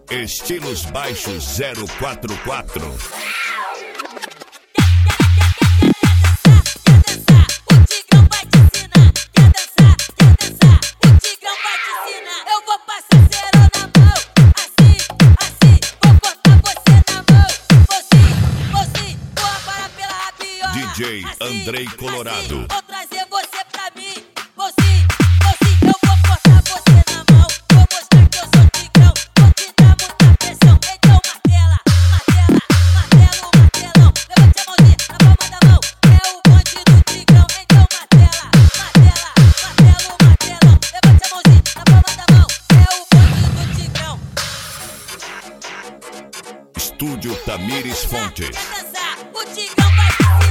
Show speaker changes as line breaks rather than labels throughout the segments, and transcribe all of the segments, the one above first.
Estilos Baixos 044. DJ Andrei Colorado.
Vou trazer você pra mim. Eu vou cortar você na mão. Vou mostrar que eu sou tigrão. Vou te dar muita pressão. Então martela, martela, martelo, martelão. Levante a mãozinha na palma da mão. É o bonde do tigrão. Então martela, martela, martelo, martelão. Levante a mãozinha na palma da mão. É o bonde do tigrão.
Estúdio Tamires Fontes.
Quer dançar? O tigrão vai te ensinar.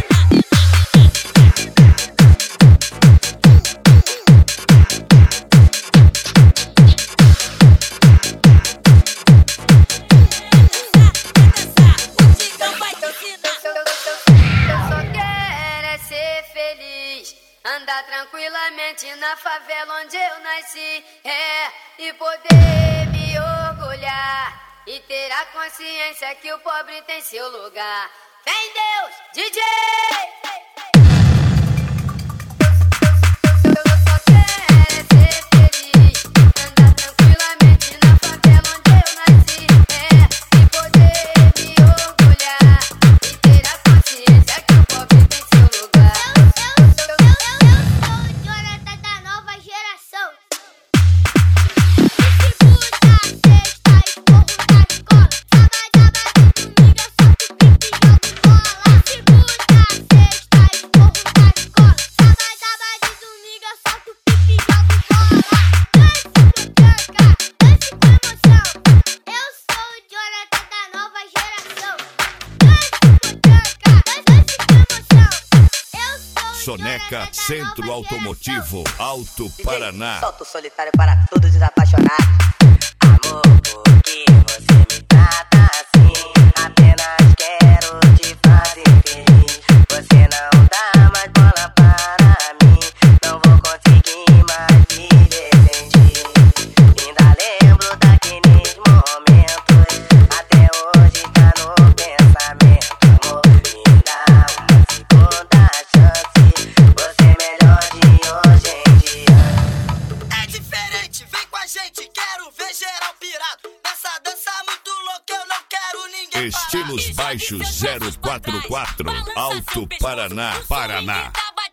Andar tranquilamente na favela onde eu nasci, e poder me orgulhar e ter a consciência que o pobre tem seu lugar. Vem Deus, DJ!
Soneca Centro Automotivo Alto Paraná.
Solto solitário para todos os apaixonados. Amor, por que você me trata assim? Apenas quero te fazer feliz. Você não dá mais bola para mim. Não vou conseguir mais viver sem ti. Ainda lembro daqueles momentos. Até hoje tá no pensamento. Amor, me dá uma segunda chance.
Estilos Baixos 044 Alto Paraná, Paraná.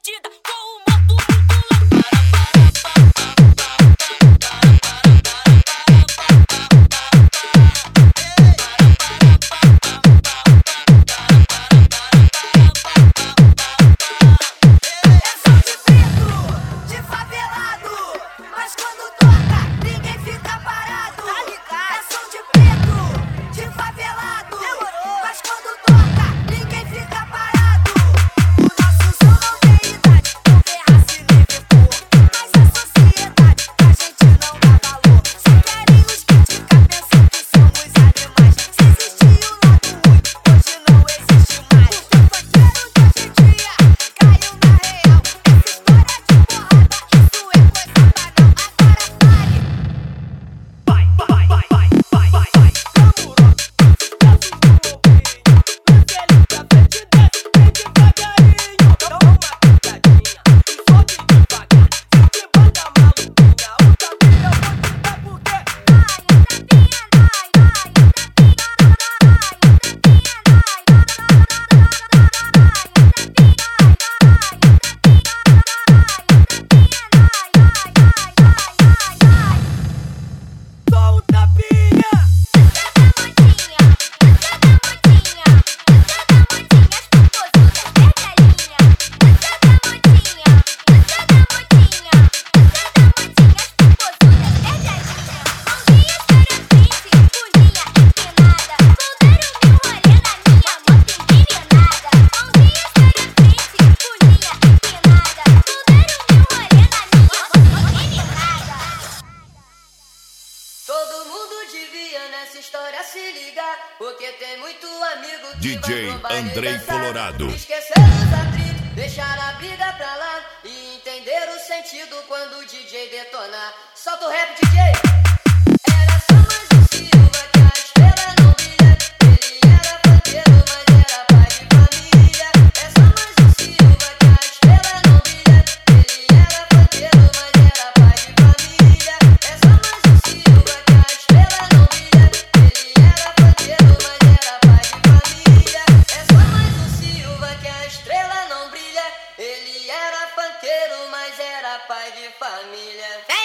Porque tem muito amigo que
DJ Andrei Colorado.
Esquecer os atritos, deixar a briga pra lá e entender o sentido quando o DJ detonar. Solta o rap, DJ. Era só mais um Silva que a
pai de família.